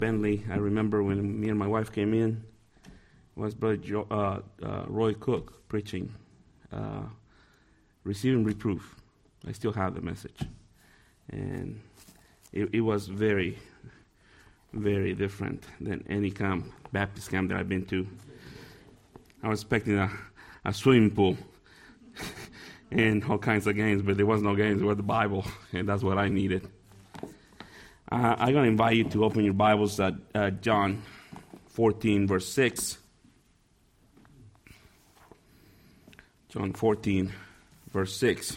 Bentley. I remember when me and my wife came in, was Brother Roy Cook preaching, Receiving Reproof. I still have the message. And it was very, very different than any Baptist camp that I've been to. I was expecting a swimming pool and all kinds of games, but there was no games. There was the Bible, and that's what I needed. I'm going to invite you to open your Bibles at John 14, verse 6. John 14, verse 6.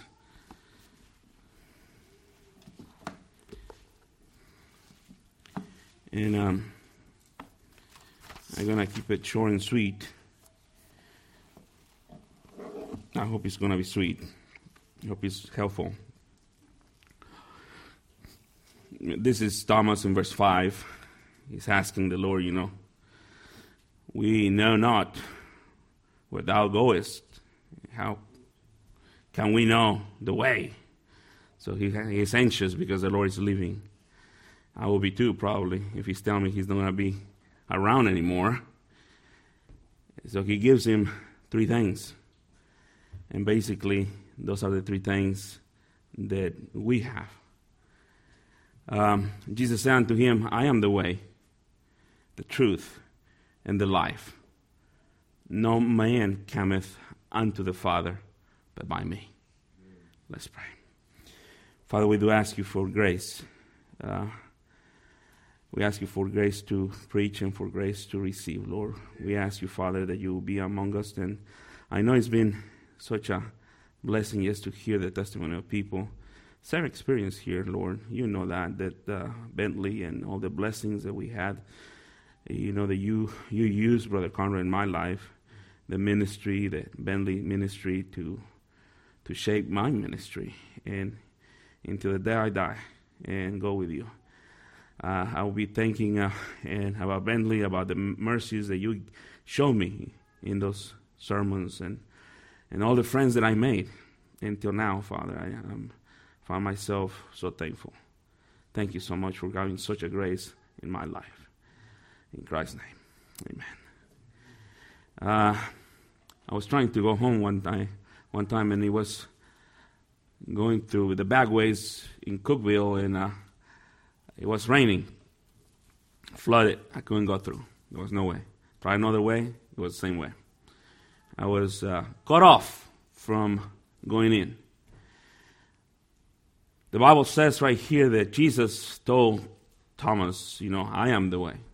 And I'm going to keep it short and sweet. I hope it's going to be sweet. I hope it's helpful. This is Thomas in verse 5. He's asking the Lord, we know not where thou goest. How can we know the way? So he is anxious because the Lord is leaving. I will be too, probably, if he's telling me he's not going to be around anymore. So he gives him three things. And basically, those are the three things that we have. Jesus said unto him, I am the way, the truth, and the life. No man cometh unto the Father but by me. Let's pray. Father, we do ask you for grace. We ask you for grace to preach and for grace to receive, Lord. We ask you, Father, that you will be among us. And I know it's been such a blessing, yes, to hear the testimony of people. Same experience here, Lord. You know that Bentley and all the blessings that we had, that you used Brother Conrad in my life, the ministry, the Bentley ministry to shape my ministry and until the day I die and go with you. I will be thinking and about Bentley, about the mercies that you showed me in those sermons and all the friends that I made until now, Father. I found myself so thankful. Thank you so much for giving such a grace in my life. In Christ's name, amen. I was trying to go home one time, and it was going through the backways in Cookville, and it was raining, flooded. I couldn't go through. There was no way. Tried another way. It was the same way. I was cut off from going in. The Bible says right here that Jesus told Thomas, I am the way.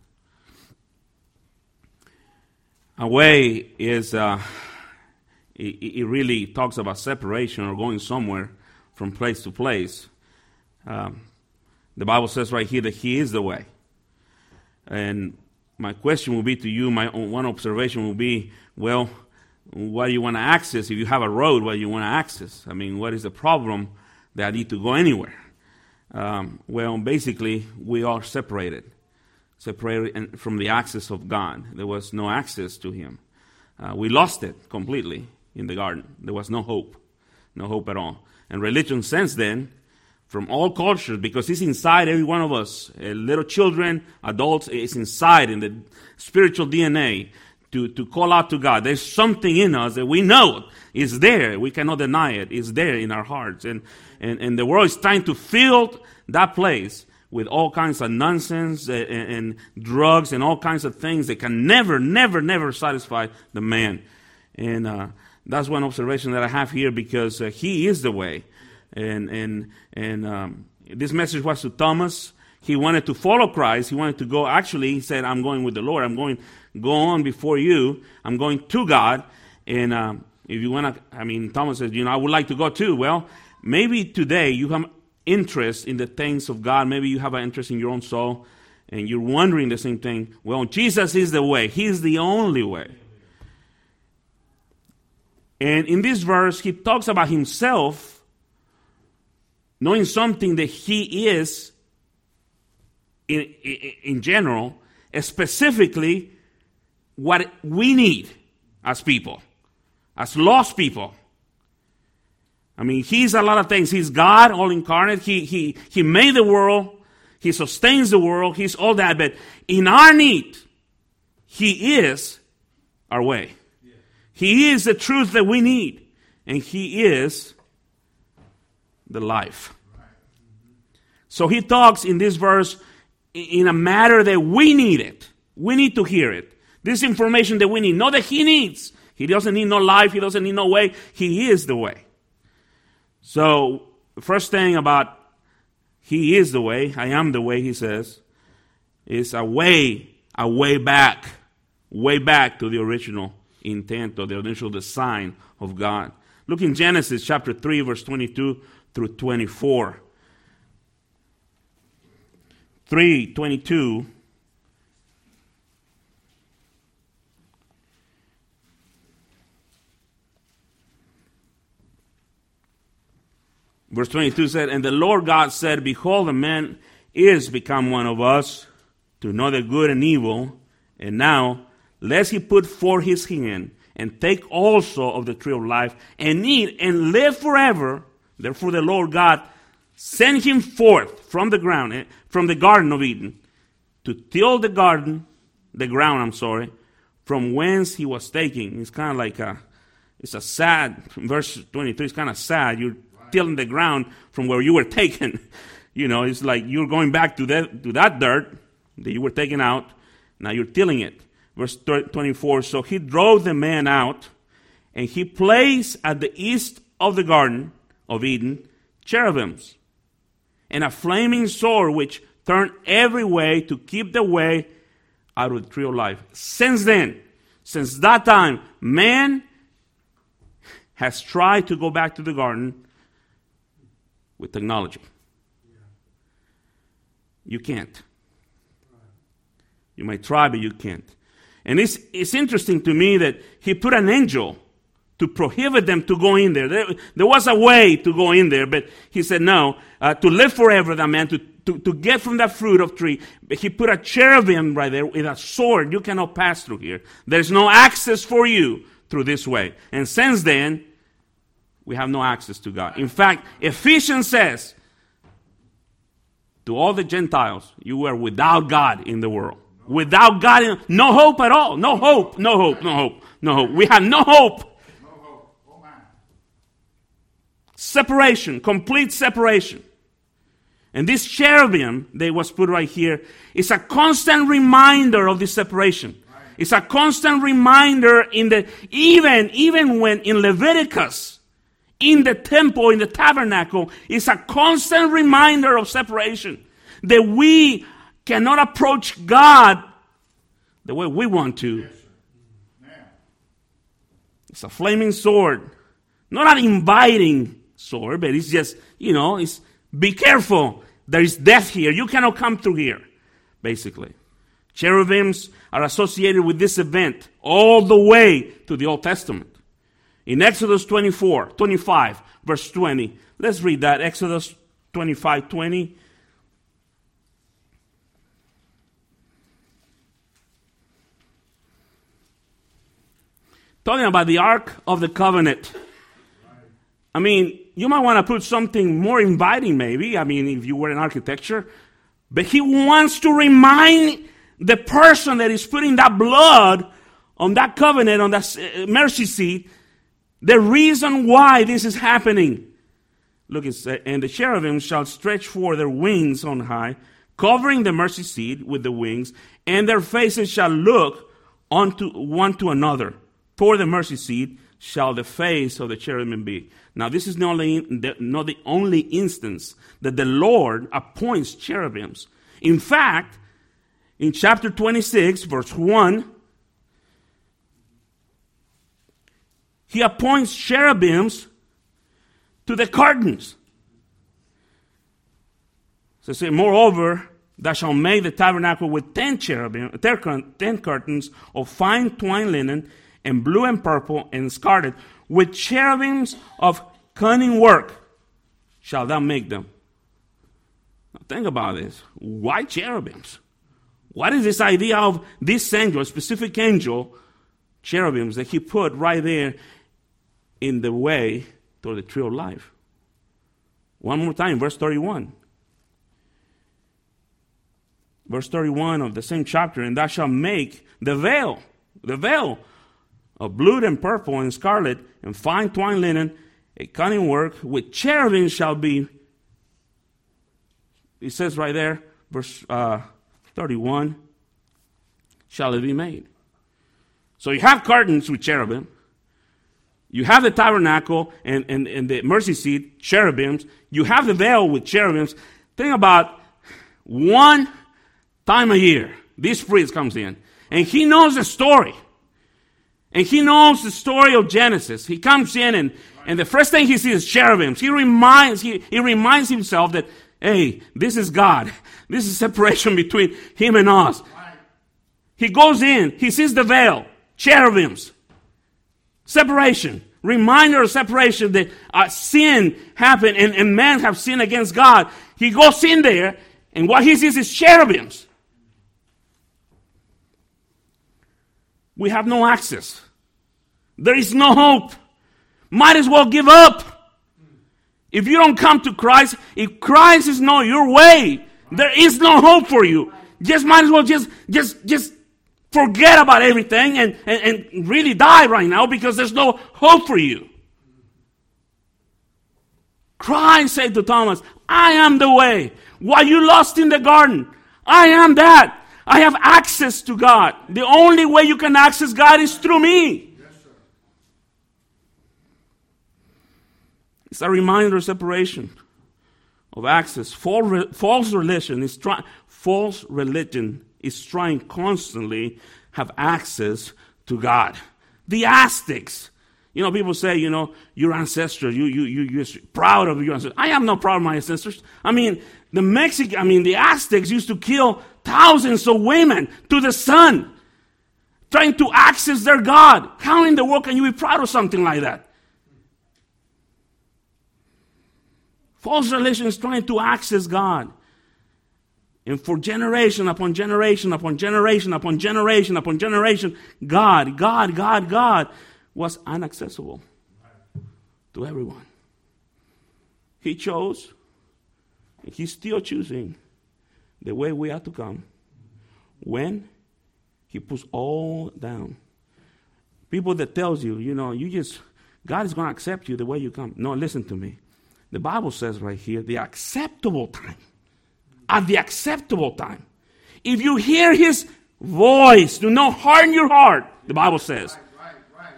A way is, it really talks about separation or going somewhere from place to place. The Bible says right here that he is the way. And my question will be to you, my one observation will be, well, what do you want to access? If you have a road, what do you want to access? I mean, what is the problem that I need to go anywhere? Well, basically, we are separated from the access of God. There was no access to him. We lost it completely in the garden. There was no hope at all. And religion since then, from all cultures, because it's inside every one of us, little children, adults, it's inside in the spiritual DNA to call out to God. There's something in us that we know is there. We cannot deny it. It's there in our hearts. And the world is trying to fill that place with all kinds of nonsense and drugs and all kinds of things that can never satisfy the man. And that's one observation that I have here, because he is the way. And this message was to Thomas. He wanted to follow Christ. He wanted to go. Actually, he said, I'm going with the Lord. I'm going go on before you. I'm going to God. And if you want to, Thomas says, I would like to go too. Well, maybe today you have interest in the things of God. Maybe you have an interest in your own soul, and you're wondering the same thing. Well, Jesus is the way. He is the only way. And in this verse, he talks about himself knowing something that he is in general, specifically what we need as people, as lost people. He's a lot of things. He's God, all incarnate. He made the world. He sustains the world. He's all that. But in our need, He is our way. He is the truth that we need. And He is the life. So He talks in this verse in a matter that we need it. We need to hear it. This information that we need. Not that He needs. He doesn't need no life. He doesn't need no way. He is the way. So, the first thing about He is the way, I am the way, He says, is a way back to the original intent or the original design of God. Look in Genesis chapter 3, verse 22 through 24. 3:22. Verse 22 said, "And the Lord God said, Behold, the man is become one of us, to know the good and evil. And now, lest he put forth his hand, and take also of the tree of life, and eat, and live forever. Therefore the Lord God sent him forth from the ground, from the Garden of Eden, to till the ground, from whence he was taken." It's kind of like it's a sad, verse 23, it's kind of sad. You're tilling the ground from where you were taken. You know, it's like you're going back to that dirt that you were taken out. Now you're tilling it. Verse 24, "So he drove the man out, and he placed at the east of the Garden of Eden cherubims, and a flaming sword which turned every way to keep the way out of the tree of life." Since that time, man has tried to go back to the garden with technology. You can't. You might try, but you can't. And it's interesting to me that he put an angel to prohibit them to go in there. There was a way to go in there, but he said no. To live forever, that man, to get from that fruit of tree, he put a cherubim right there with a sword. You cannot pass through here. There's no access for you through this way. And since then, we have no access to God. In fact, Ephesians says, to all the Gentiles, you were without God in the world. Without God, no hope at all. No hope. We have no hope. Separation, complete separation. And this cherubim that was put right here is a constant reminder of this separation. It's a constant reminder even when in Leviticus, in the temple, in the tabernacle, it's a constant reminder of separation. That we cannot approach God the way we want to. It's a flaming sword. Not an inviting sword, but it's just, it's be careful. There is death here. You cannot come through here, basically. Cherubims are associated with this event all the way to the Old Testament. In Exodus 25, verse 20. Let's read that. Exodus 25:20. Talking about the Ark of the Covenant. I mean, you might want to put something more inviting, maybe. I mean, if you were in architecture. But he wants to remind the person that is putting that blood on that covenant, on that mercy seat, the reason why this is happening. Look, it says, "And the cherubim shall stretch forth their wings on high, covering the mercy seat with the wings, and their faces shall look unto one to another. Toward the mercy seat shall the face of the cherubim be." Now, this is not the only instance that the Lord appoints cherubims. In fact, in chapter 26, verse 1, he appoints cherubims to the curtains. So say, "Moreover, thou shalt make the tabernacle with 10 curtains of fine twined linen, and blue and purple and scarlet, with cherubims of cunning work shall thou make them." Now think about this. Why cherubims? What is this idea of this angel, a specific angel, cherubims that he put right there in the way toward the tree of life? One more time, verse 31. verse 31 of the same chapter, and thou shalt make the veil of blue and purple and scarlet and fine twined linen, a cunning work, with cherubim shall be. It says right there, verse 31, shall it be made. So you have curtains with cherubim. You have the tabernacle and the mercy seat, cherubims. You have the veil with cherubims. Think about one time a year, this priest comes in, and he knows the story. And he knows the story of Genesis. He comes in, and the first thing he sees is cherubims. He reminds himself that, hey, this is God. This is separation between him and us. He goes in, he sees the veil, cherubims, separation, reminder of separation that sin happened and man have sinned against God. He goes in there, and what he sees is cherubims. We have no access. There is no hope. Might as well give up. If you don't come to Christ, if Christ is not your way, there is no hope for you. Just might as well just forget about everything and really die right now, because there's no hope for you. Christ said to Thomas, I am the way. While you lost in the garden, I am that. I have access to God. The only way you can access God is through me. Yes, sir. It's a reminder of separation, of access. False religion is trying constantly have access to God. The Aztecs. You know, people say, your ancestors, you're proud of your ancestors. I am not proud of my ancestors. I mean, the Aztecs used to kill thousands of women to the sun, trying to access their God. How in the world can you be proud of something like that? False religion is trying to access God. And for generation upon generation upon generation upon generation upon generation, God was inaccessible to everyone. He chose, and he's still choosing the way we are to come when he puts all down. People that tells you, God is going to accept you the way you come. No, listen to me. The Bible says right here, the acceptable time. At the acceptable time. If you hear his voice, do not harden your heart, the Bible says. Right.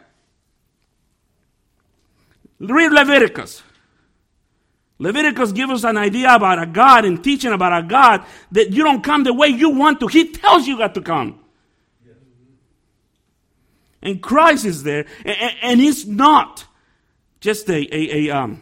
Read Leviticus. Leviticus gives us an idea about a God and teaching about a God that you don't come the way you want to. He tells you got to come. Yes. And Christ is there, and it's not just a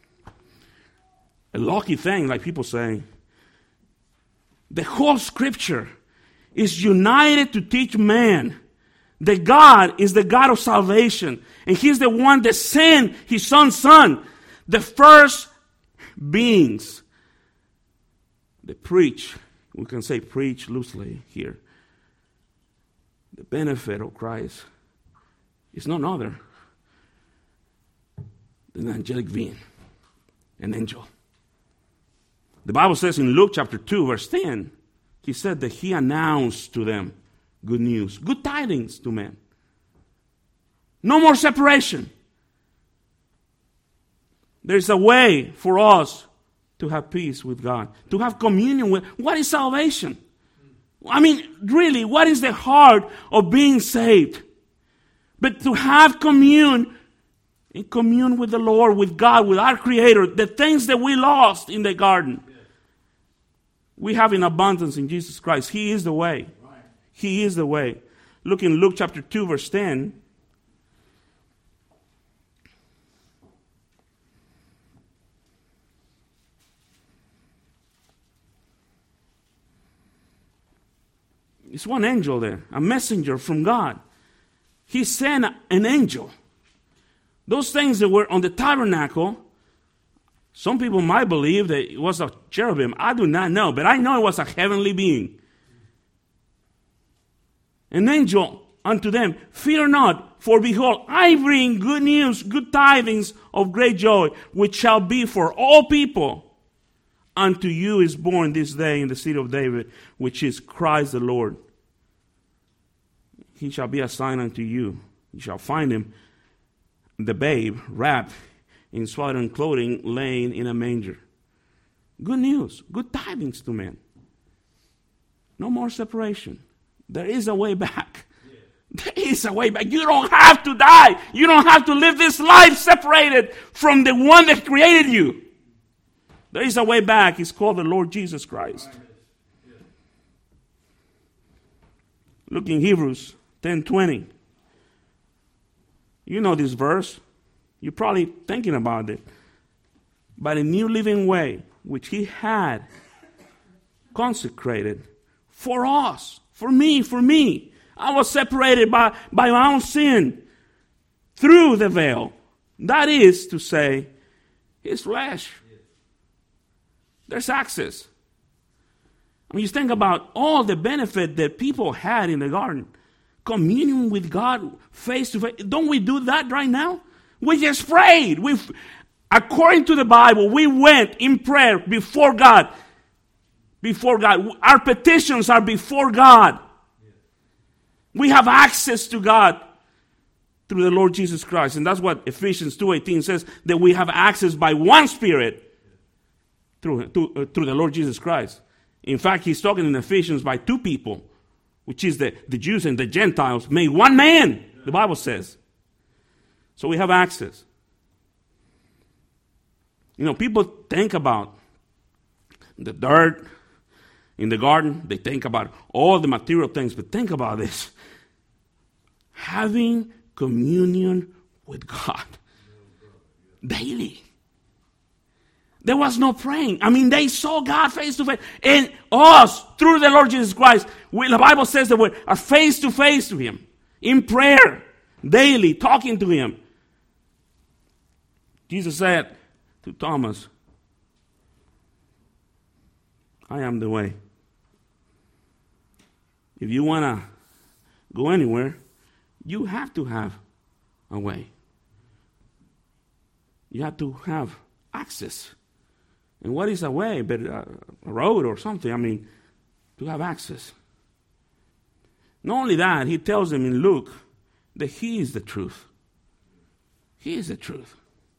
lucky thing like people say. The whole Scripture is united to teach man that God is the God of salvation, and he's the one that sent his son, the first beings that preach, we can say preach loosely here, the benefit of Christ is none other than an angelic being, an angel. The Bible says in Luke chapter 2 verse 10, he said that he announced to them good news, good tidings to men. No more separation. There's a way for us to have peace with God, to have communion with. What is salvation? I mean, really, what is the heart of being saved? But to have commune with the Lord, with God, with our Creator, the things that we lost in the garden, we have in abundance in Jesus Christ. He is the way. Right. He is the way. Look in Luke chapter 2, verse 10. It's one angel there, a messenger from God. He sent an angel. Those things that were on the tabernacle, some people might believe that it was a cherubim. I do not know, but I know it was a heavenly being. An angel unto them, fear not, for behold, I bring good news, good tidings of great joy, which shall be for all people. unto you is born this day in the city of David, which is Christ the Lord. He shall be a sign unto you. You shall find him, the babe, wrapped in swaddling clothing, laying in a manger. Good news, good tidings to men. No more separation. There is a way back. There is a way back. You don't have to die. You don't have to live this life separated from the one that created you. There is a way back. It's called the Lord Jesus Christ. Look in Hebrews 10:20. You know this verse. You're probably thinking about it. By the new living way, which he had consecrated for us, for me. I was separated by my own sin through the veil. That is to say, his flesh. There's access. I mean, you think about all the benefit that people had in the garden. Communion with God face to face. Don't we do that right now? We just prayed. According to the Bible, we went in prayer before God. Before God. Our petitions are before God. We have access to God through the Lord Jesus Christ. And that's what Ephesians 2:18 says, that we have access by one Spirit through the Lord Jesus Christ. In fact, he's talking in Ephesians by two people, which is the Jews and the Gentiles, made one man, the Bible says. So we have access. You know, people think about the dirt in the garden. They think about all the material things, but think about this. Having communion with God daily. There was no praying. I mean, they saw God face to face. And us, through the Lord Jesus Christ, the Bible says that we are face to face to him. In prayer, daily, talking to him. Jesus said to Thomas, I am the way. If you want to go anywhere, you have to have a way. You have to have access. And what is a way? But a road or something. I mean, to have access. Not only that, he tells them in Luke that he is the truth. He is the truth.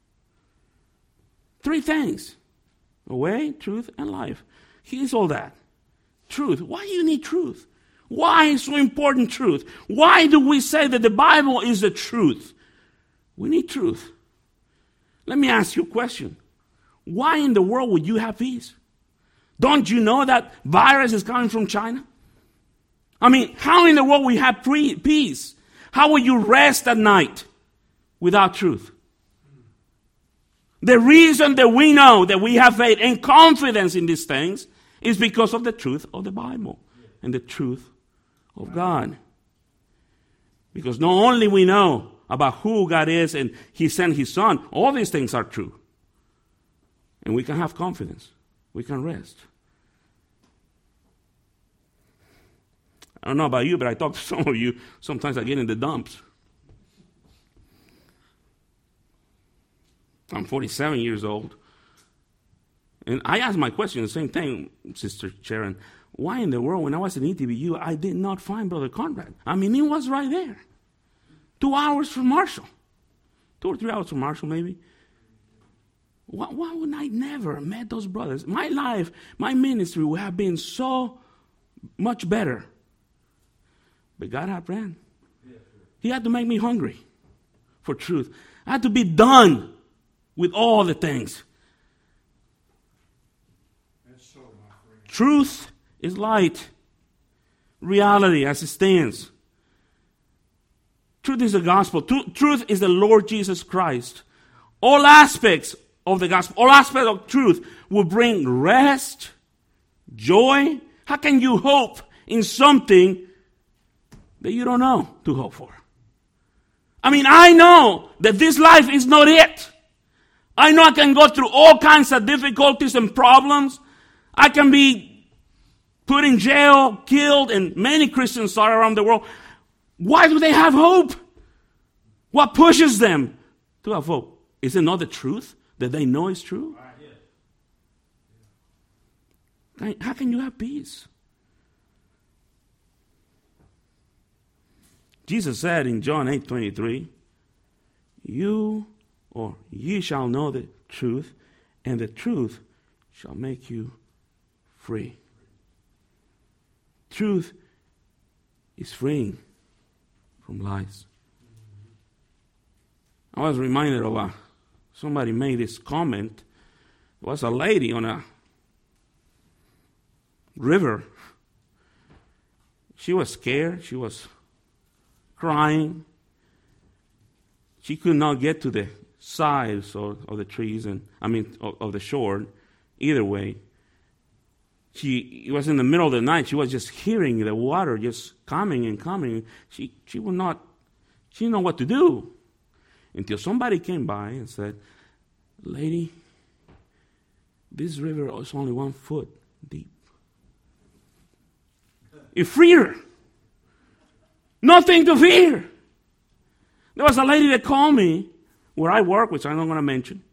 3 things. A way, truth, and life. He is all that. Truth. Why do you need truth? Why is so important truth? Why do we say that the Bible is the truth? We need truth. Let me ask you a question. Why in the world would you have peace? Don't you know that virus is coming from China? I mean, how in the world will you have peace? How will you rest at night without truth? The reason that we know that we have faith and confidence in these things is because of the truth of the Bible and the truth of God. Because not only we know about who God is and he sent his son, all these things are true. And we can have confidence. We can rest. I don't know about you, but I talk to some of you. Sometimes I get in the dumps. I'm 47 years old. And I ask my question, the same thing, Sister Sharon. Why in the world, when I was in ETBU, I did not find Brother Conrad? I mean, he was right there. 2 hours from Marshall. 2 or 3 hours from Marshall, maybe. Why would I never met those brothers? My life, my ministry would have been so much better. But God had planned. He had to make me hungry for truth. I had to be done with all the things. Truth is light. Reality as it stands. Truth is the gospel. Truth is the Lord Jesus Christ. All aspects of the gospel, all aspects of truth will bring rest, joy. How can you hope in something that you don't know to hope for? I mean, I know that this life is not it. I know I can go through all kinds of difficulties and problems. I can be put in jail, killed, and many Christians are around the world. Why do they have hope? What pushes them to have hope? Is it not the truth that they know is true? How can you have peace? Jesus said in John 8:23, ye shall know the truth, and the truth shall make you free. Truth is freeing from lies. I was reminded of somebody made this comment. There was a lady on a river. She was scared. She was crying. She could not get to the sides of the trees of the shore. Either way, it was in the middle of the night. She was just hearing the water just coming and coming. She didn't know what to do until somebody came by and said, "Lady, this river is only 1 foot deep. You free her. Nothing to fear." There was a lady that called me where I work, which I'm not going to mention.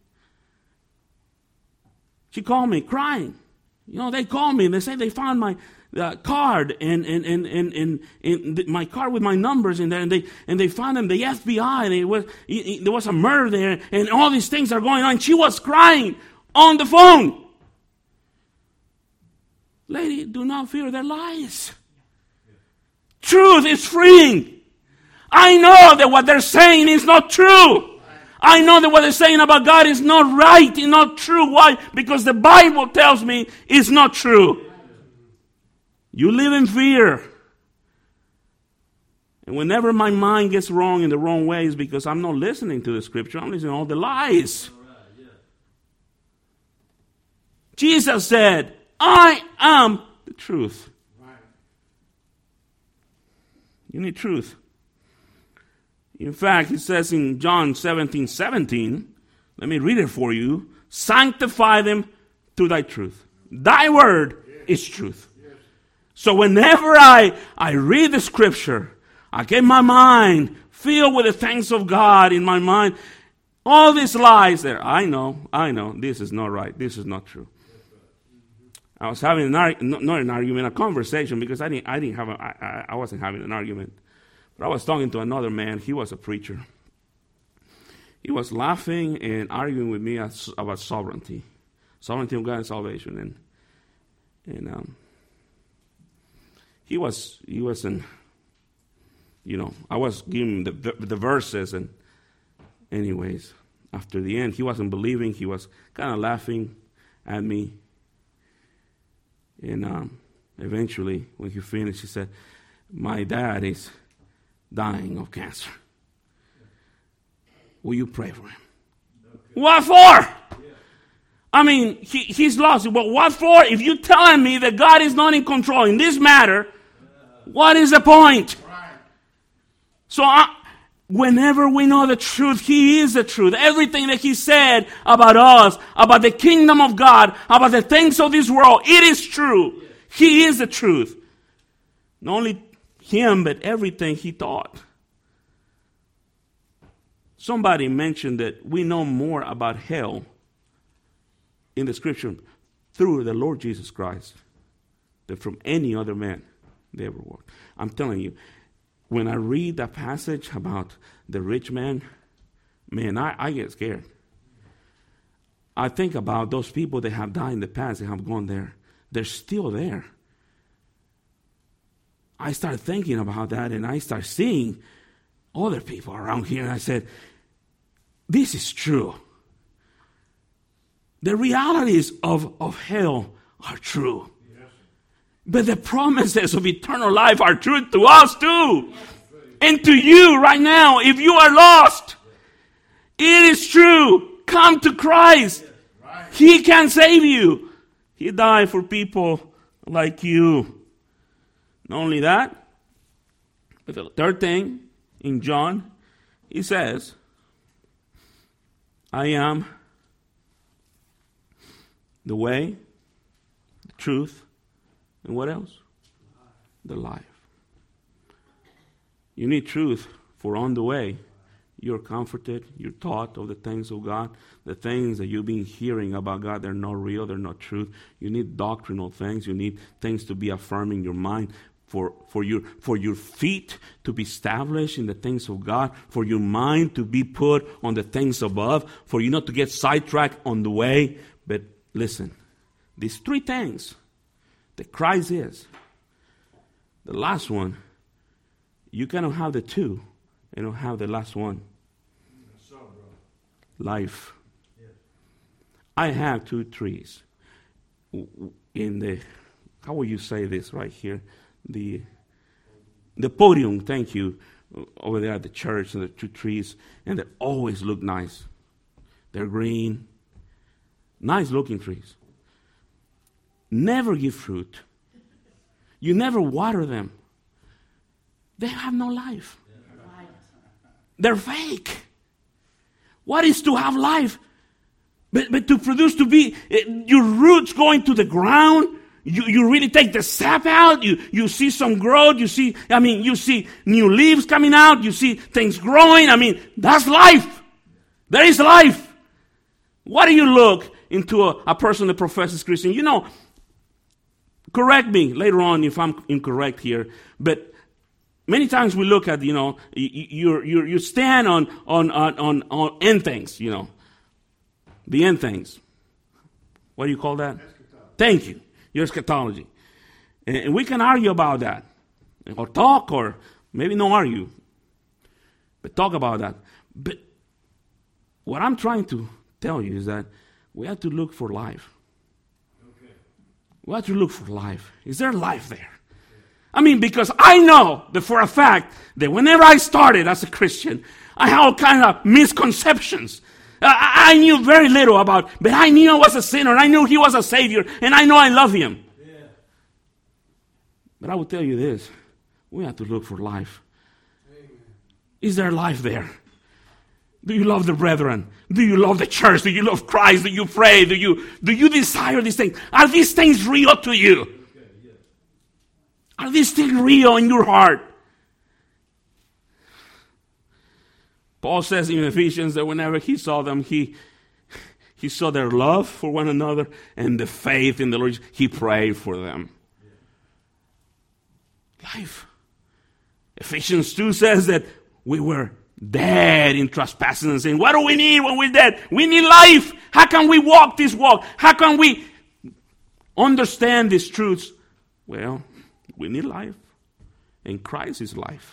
She called me crying. They called me and they said they found my card and my card with my numbers in there, and they found them, the FBI, and there was a murder there, and all these things are going on. She was crying on the phone. Lady, do not fear their lies. Truth is freeing. I know that what they're saying is not true. I know that what they're saying about God is not right, is not true. Why? Because the Bible tells me it's not true. You live in fear. And whenever my mind gets wrong in the wrong ways, because I'm not listening to the Scripture, I'm listening to all the lies. Jesus said, I am the truth. You need truth. In fact, it says in John 17:17, let me read it for you. Sanctify them through thy truth. Thy word is truth. So whenever I read the Scripture, I get my mind filled with the things of God in my mind. All these lies there. I know, this is not right. This is not true. I was having not an argument, a conversation, because I wasn't having an argument. But I was talking to another man. He was a preacher. He was laughing and arguing with me about sovereignty of God and salvation. And he wasn't. I was giving him the verses, and anyways, after the end, he wasn't believing. He was kind of laughing at me. And eventually, when he finished, he said, "My dad is dying of cancer. Will you pray for him?" What for? I mean, he's lost. But what for? If you're telling me that God is not in control in this matter, what is the point? So whenever we know the truth, He is the truth. Everything that He said about us, about the kingdom of God, about the things of this world, it is true. He is the truth. Not only Him, but everything He taught. Somebody mentioned that we know more about hell in the Scripture through the Lord Jesus Christ than from any other man they ever walked. I'm telling you, when I read that passage about the rich man, I get scared. I think about those people that have died in the past, that have gone there. They're still there. I start thinking about that, and I start seeing other people around here, and I said, this is true. The realities of hell are true. But the promises of eternal life are true to us too. And to you right now, if you are lost, it is true. Come to Christ. He can save you. He died for people like you. Not only that, but the third thing in John, he says, I am the way, the truth, and what else? The life. You need truth for on the way. You're comforted. You're taught of the things of God. The things that you've been hearing about God, they're not real. They're not truth. You need doctrinal things. You need things to be affirming your mind. For your feet to be established in the things of God, for your mind to be put on the things above, for you not to get sidetracked on the way. But listen, these three things that Christ is, the last one, you cannot have the two and don't have the last one. Life. I have 2 trees in the, how will you say this right here? The podium, thank you, over there at the church, and the 2 trees, and they always look nice. They're green, nice looking trees. Never give fruit. You never water them. They have no life. They're fake. What is to have life? But to produce, to be, your roots going to the ground. You really take the sap out. You see some growth. You see new leaves coming out. You see things growing. That's life. There is life. Why do you look into a person that professes Christian? Correct me later on if I'm incorrect here. But many times we look at, you stand on end things, the end things. What do you call that? Thank you. Your eschatology. And we can argue about that. Or talk, or maybe not argue. But talk about that. But what I'm trying to tell you is that we have to look for life. Okay. We have to look for life. Is there life there? Because I know that for a fact that whenever I started as a Christian, I had all kind of misconceptions. I knew very little about, but I knew I was a sinner. I knew He was a Savior, and I know I love Him. Yeah. But I will tell you this: we have to look for life. Amen. Is there life there? Do you love the brethren? Do you love the church? Do you love Christ? Do you pray? Do you desire these things? Are these things real to you? Okay, yeah. Are these things real in your heart? Paul says in Ephesians that whenever he saw them, he saw their love for one another and the faith in the Lord. He prayed for them. Yeah. Life. Ephesians 2 says that we were dead in trespasses and sin. What do we need when we're dead? We need life. How can we walk this walk? How can we understand these truths? Well, we need life. And Christ is life.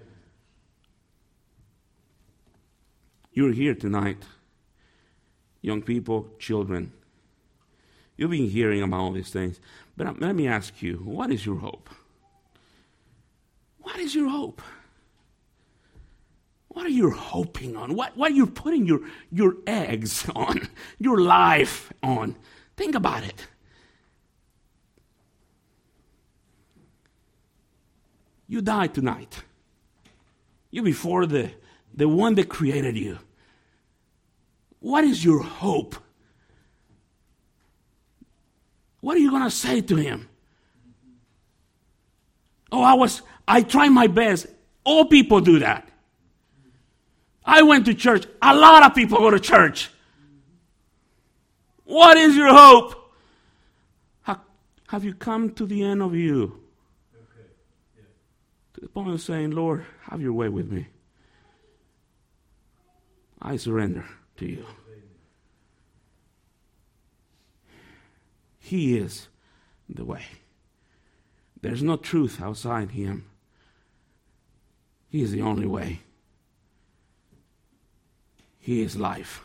You're here tonight, young people, children. You've been hearing about all these things. But let me ask you, what is your hope? What is your hope? What are you hoping on? What are you putting your eggs on, your life on? Think about it. You die tonight. You're before the one that created you. What is your hope? What are you going to say to Him? Oh, I tried my best. All people do that. I went to church. A lot of people go to church. What is your hope? Have you come to the end of you? Okay. Yeah. To the point of saying, Lord, have your way with me. I surrender to you. He is the way. There's no truth outside Him. He is the only way. He is life.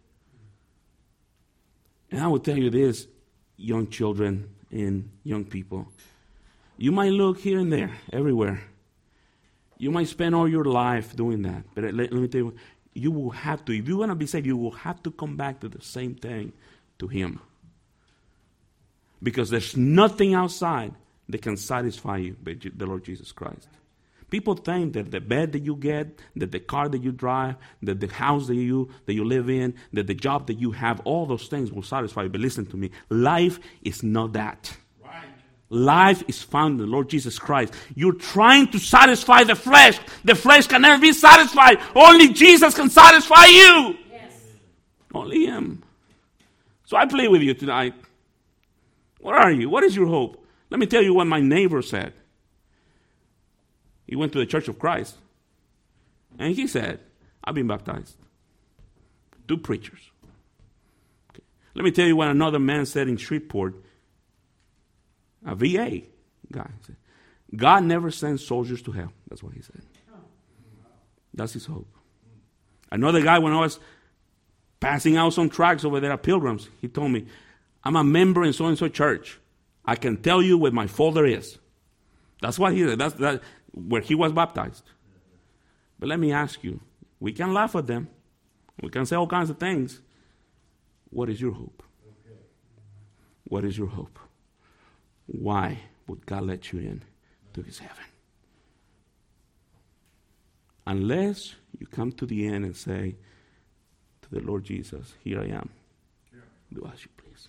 And I will tell you this, young children and young people. You might look here and there, everywhere. You might spend all your life doing that. But let me tell you, you will have to, if you want to be saved, you will have to come back to the same thing, to Him. Because there's nothing outside that can satisfy you but the Lord Jesus Christ. People think that the bed that you get, that the car that you drive, that the house that you live in, that the job that you have, all those things will satisfy you. But listen to me, life is not that. Right. Life is found in the Lord Jesus Christ. You're trying to satisfy the flesh. The flesh can never be satisfied. Only Jesus can satisfy you. Yes. Only Him. So I play with you tonight. Where are you? What is your hope? Let me tell you what my neighbor said. He went to the Church of Christ. And he said, I've been baptized. 2 preachers. Okay. Let me tell you what another man said in Shreveport. A VA guy said, God never sends soldiers to hell. That's what he said. That's his hope. Another guy, when I was passing out some tracts over there at Pilgrims, he told me, I'm a member in so-and-so church. I can tell you what my folder is. That's what he said. That's where he was baptized. But let me ask you, we can laugh at them. We can say all kinds of things. What is your hope? What is your hope? Why would God let you in to His heaven? Unless you come to the end and say to the Lord Jesus, here I am. Do as you please.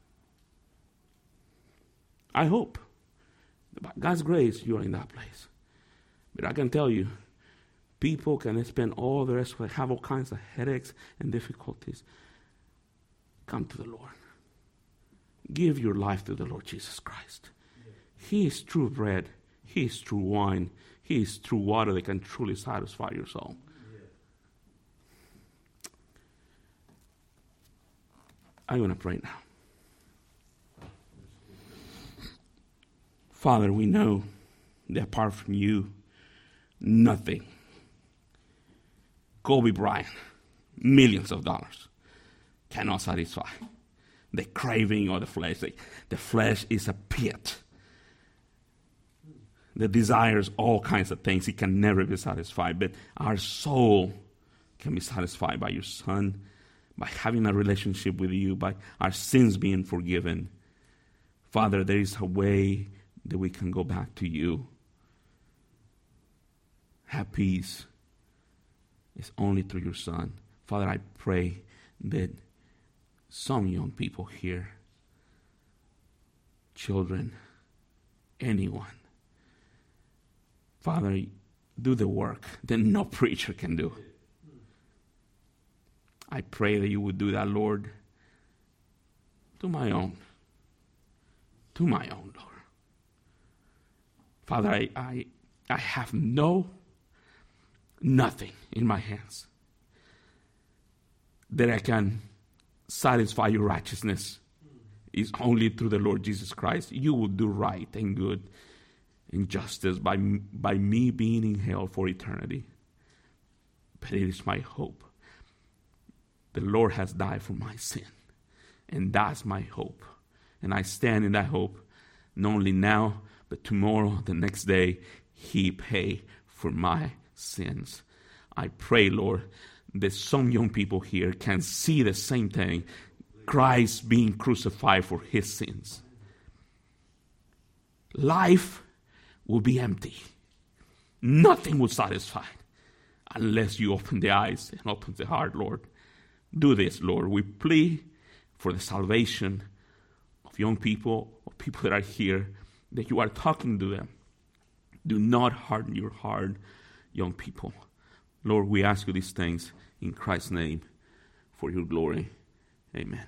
I hope by God's grace you are in that place. But I can tell you, people can spend all the rest of their life, have all kinds of headaches and difficulties. Come to the Lord. Give your life to the Lord Jesus Christ. He is true bread. He is true wine. He is true water that can truly satisfy your soul. I'm going to pray now. Father, we know that apart from you, nothing. Kobe Bryant, millions of dollars, cannot satisfy the craving of the flesh. The flesh is a pit that desires all kinds of things. It can never be satisfied. But our soul can be satisfied by your Son, by having a relationship with you, by our sins being forgiven. Father, there is a way that we can go back to you. Have peace. It's only through your Son. Father, I pray that some young people here, children, anyone, Father, do the work that no preacher can do. I pray that you would do that, Lord, to my own. To my own, Lord. Father, I have nothing in my hands that I can satisfy your righteousness. It's only through the Lord Jesus Christ. You will do right and good and justice by me being in hell for eternity. But it is my hope. The Lord has died for my sin. And that's my hope. And I stand in that hope, not only now, but tomorrow, the next day, He paid for my sins. I pray, Lord, that some young people here can see the same thing. Christ being crucified for His sins. Life will be empty. Nothing will satisfy unless you open the eyes and open the heart, Lord. Do this, Lord. We plead for the salvation of young people, of people that are here, that you are talking to them. Do not harden your heart, young people. Lord, we ask you these things in Christ's name for your glory. Amen.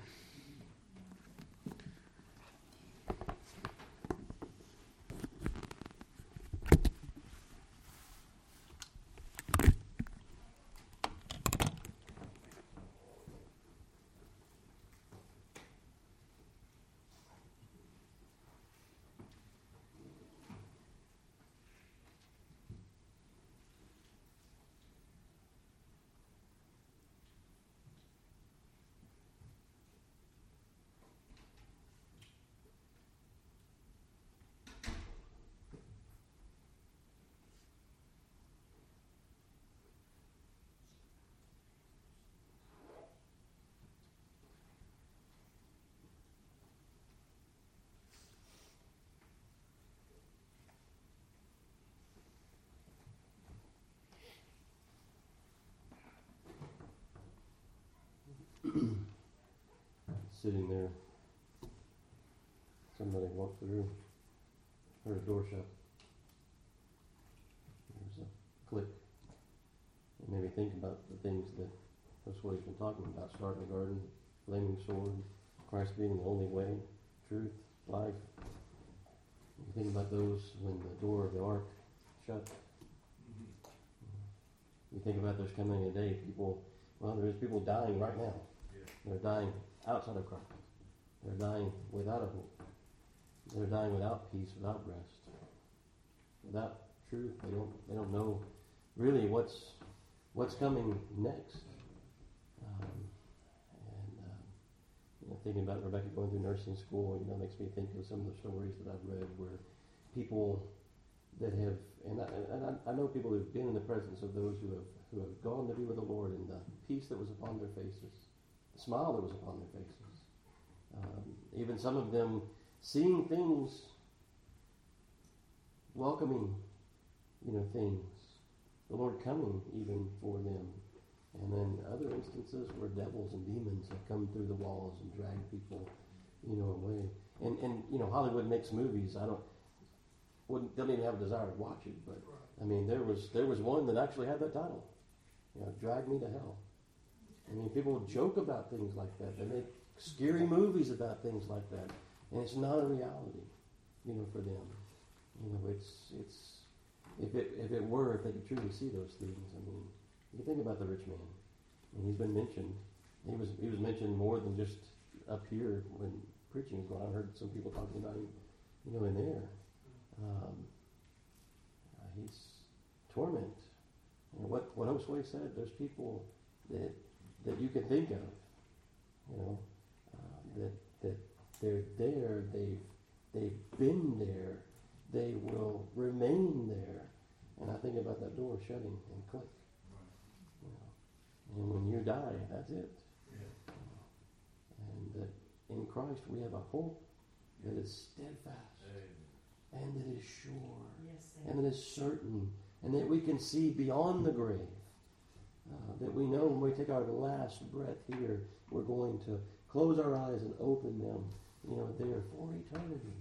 Sitting there, somebody walked through. heard a door shut. There's a click. It made me think about the things that Josue's been talking about. Start in the garden, flaming sword, Christ being the only way, truth, life. You think about those when the door of the ark shut. You think about there's coming a day, there's people dying right now. They're dying outside of Christ. They're dying without a hope. They're dying without peace, without rest, without truth. They don't know really what's coming next. Thinking about Rebecca going through nursing school, makes me think of some of the stories that I've read where people that have, and I know people who've been in the presence of those who have gone to be with the Lord, and the peace that was upon their faces, the smile that was upon their faces, even some of them seeing things, welcoming, things, the Lord coming even for them. And then other instances where devils and demons have come through the walls and dragged people, away. And Hollywood makes movies. Don't even have a desire to watch it. But I mean, there was one that actually had that title, Drag Me to Hell. I mean, people joke about things like that. They make scary movies about things like that, and it's not a reality, for them. It's if it were, if they could truly see those things. I mean. You think about the rich man, and he's been mentioned. He was mentioned more than just up here when preaching was going on. I heard some people talking about him, in there. He's torment. What Josue said, there's people that you can think of, that they're there, they've been there, they will remain there. And I think about that door shutting and click. And when you die, that's it. Yeah. And that in Christ we have a hope that is steadfast. Amen. And that is sure. Yes, and that is certain. And that we can see beyond the grave. That we know when we take our last breath here, we're going to close our eyes and open them, there for eternity.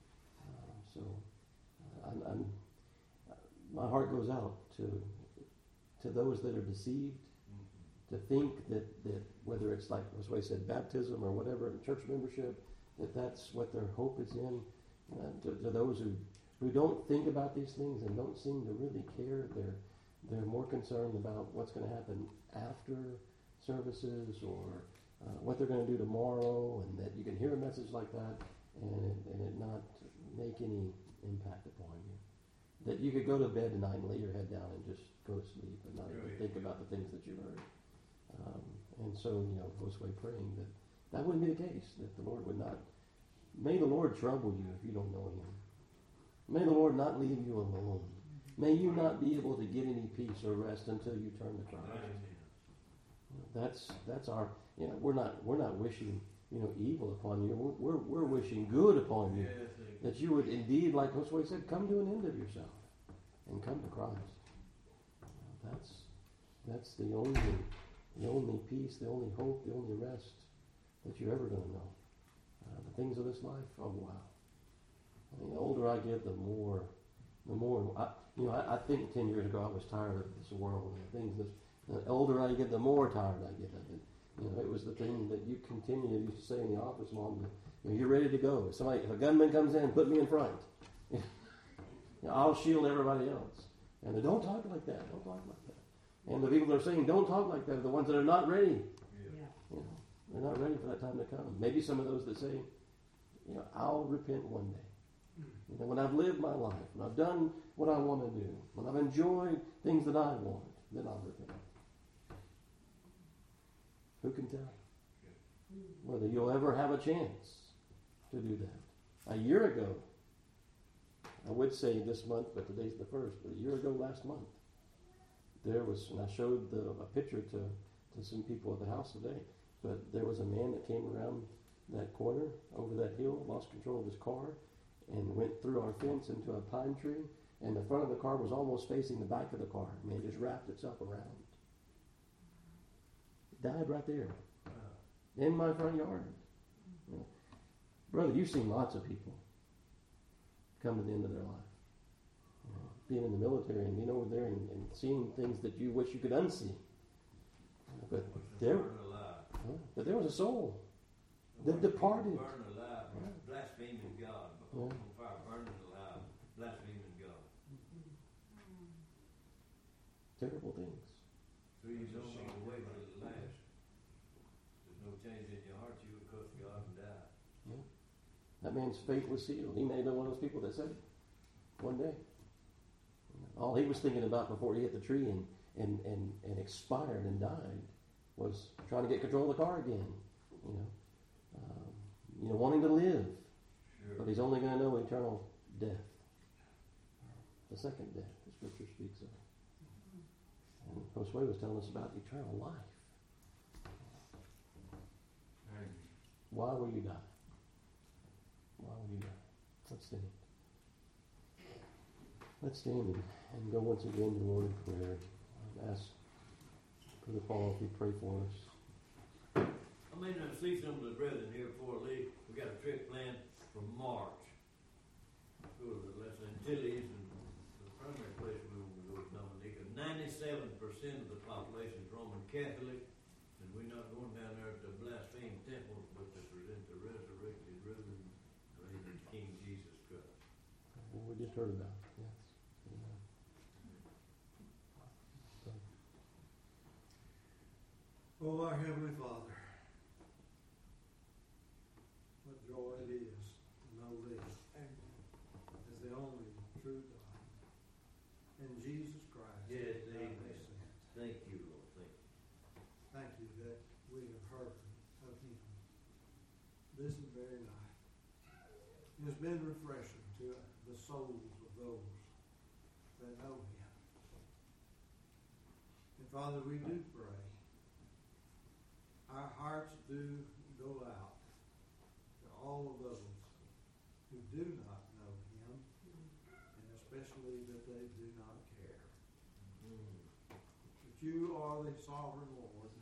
My heart goes out to those that are deceived. To think that whether it's like Josue said, baptism or whatever, church membership, that's what their hope is in. To those who don't think about these things and don't seem to really care, they're more concerned about what's going to happen after services or what they're going to do tomorrow, and that you can hear a message like that and it not make any impact upon you. That you could go to bed tonight and lay your head down and just go to sleep and not even think about the things that you've heard. And so, Josue praying that wouldn't be the case, that the Lord would not. May the Lord trouble you if you don't know Him. May the Lord not leave you alone. May you not be able to get any peace or rest until you turn to Christ. That's our. We're not wishing evil upon you. We're wishing good upon you. That you would indeed, like Josue said, come to an end of yourself and come to Christ. That's the only peace, the only hope, the only rest that you're ever going to know. The things of this life, oh wow. I mean, the older I get, the more. I think 10 years ago I was tired of this world and things. The older I get, the more tired I get of it. It was the thing that you used to say in the office, Mom. You're ready to go. If a gunman comes in, put me in front. I'll shield everybody else. And they don't talk like that. Don't talk like that. And the people that are saying don't talk like that are the ones that are not ready. Yeah. They're not ready for that time to come. Maybe some of those that say, I'll repent one day. When I've lived my life, when I've done what I want to do, when I've enjoyed things that I want, then I'll repent. Who can tell? Whether you'll ever have a chance to do that. A year ago, I would say this month, but today's the 1st, but a year ago last month, there was, and I showed a picture to some people at the house today, but there was a man that came around that corner, over that hill, lost control of his car, and went through our fence into a pine tree, and the front of the car was almost facing the back of the car. I mean, it just wrapped itself around. Died right there. In my front yard. Brother, you've seen lots of people. come to the end of their life. You know, being in the military and being over there and seeing things that you wish you could unsee. But there was a soul that departed. Burned alive, blaspheming God. On fire, burning alive, blaspheming God. Terrible things. 3 years old on the way to the last. There's no change in your heart, you would curse God and die. Yeah. That man's fate was sealed. He may have been one of those people that said it one day. All he was thinking about before he hit the tree and expired and died was trying to get control of the car again. Wanting to live. Sure. But he's only going to know eternal death. The second death, the Scripture speaks of. And Josue was telling us about eternal life. Why will you die? Why will you die? Let's stand. Let's stand and go once again to the Lord in prayer. I'll ask Brother Paul if he'd pray for us. I mean, I see some of the brethren here before I leave. We got a trip planned for March. Go to the Les Antilles, and the primary place we want to go is Dominica. 97% of the population is Roman Catholic, and we're not going down there to blaspheme temples, but to present the resurrected, risen, reigning King Jesus Christ. Well, we just heard about it. Yes. Oh, our Heavenly Father, what joy it is to know this as the only true God and Jesus Christ. Yes, whom amen. Thou hast sent. Thank you, Lord. Thank you. Thank you that we have heard of Him this very night. It has been refreshing to the souls of those that know Him. And Father, we do pray. Our hearts do go out to all of those who do not know Him, and especially that they do not care. But you are the sovereign Lord,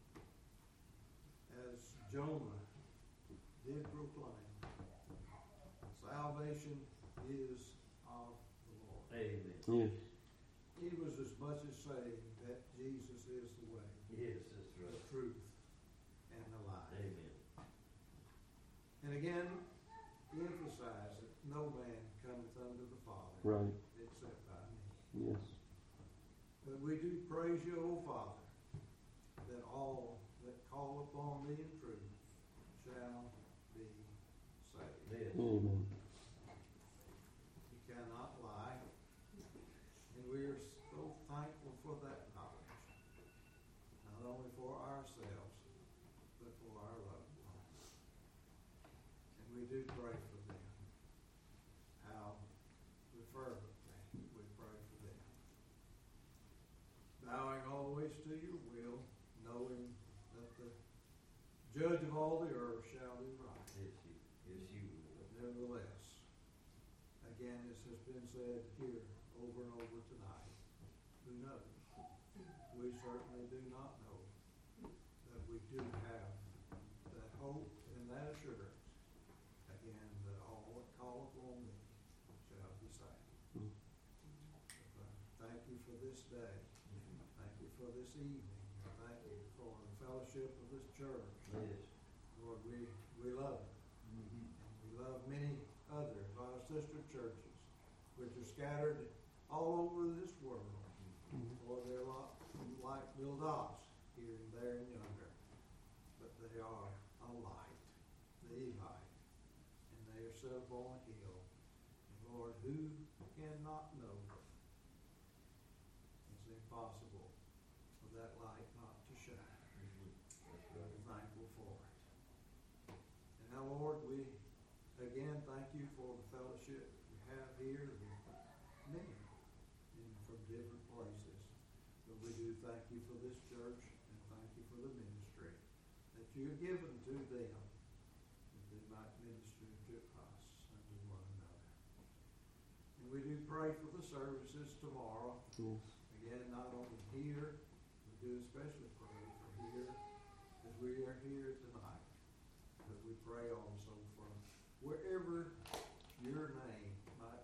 as Jonah did proclaim. Salvation is of the Lord. Amen. Yes. He was as much as saying that Jesus is the way, Yes, that's the right. truth, and the life. Amen. And again, emphasize that no man cometh unto the Father Right. except by me. Yes. But we do praise you, O Father, that all that call upon thee in truth shall be saved. Yes. Amen. You cannot lie. And we are so thankful for that knowledge. Not only for ourselves, but for our loved ones. And we do pray for them. How fervently we pray for them. Bowing always to your will, knowing that the judge of all the earth shall do right. Yes, you. Yes, you. But nevertheless, again, this has been said here over and over tonight. Who knows? We certainly do not know that we do have that hope and that assurance, again, that all that call upon me shall be saved. Thank you for this day. Thank you for this evening. Thank you for the fellowship of this church. Yes. Lord, we love it. And we love many others, our sister churches, which are scattered all over this world. Lord, they're like little dots here and there and yonder. But they are a light, the light. And they are set upon a hill. And Lord, who cannot know them? It's impossible for that light not to shine. We're thankful for it. And now, Lord, we again thank you for the fellowship we have here, many from different places. But we do thank you for this church and thank you for the ministry that you have given to them, that they might minister to us and to one another. And we do pray for the services tomorrow. Yes. Again, not only here, we do especially pray for here, as we are here tonight. But we pray also for wherever your name might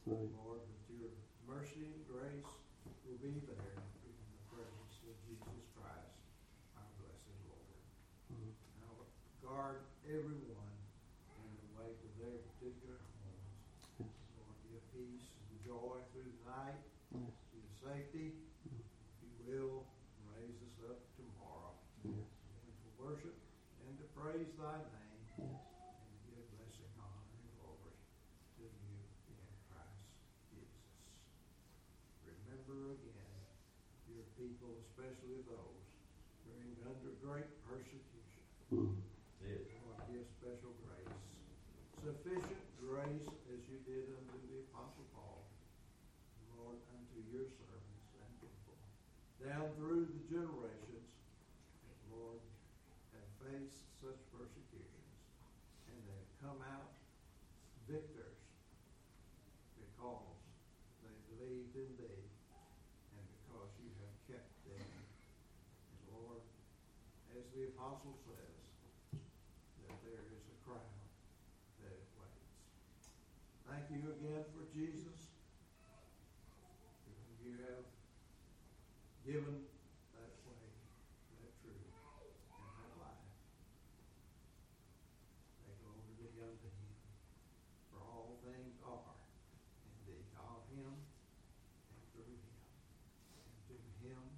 Right. Lord, that your mercy and grace will be there in the presence of Jesus Christ, our blessed Lord. Mhm. Now, guard everyone in the way to their particular homes. Yes. Lord, give peace and joy through the night, Yes. give safety, if you will, raise us up tomorrow. Yes. And to worship and to praise thy name, Yes. and to give blessing, honor, and glory to you in Christ Jesus. Remember again your people, especially those who are under great persecution. Mhm. Yes. Lord, give special grace, sufficient grace as you did unto the Apostle Paul, Lord, unto your servants and people, down through the generations, that, Lord, have faced such persecutions, and they have come out victors because they believed in thee, and because you have kept them. And Lord, as the apostle says, that there is a crown that waits. Thank you again for Jesus, whom you have given that way, that truth, and that life. May glory be unto him, for all things are in thee, of him, and through him, and to him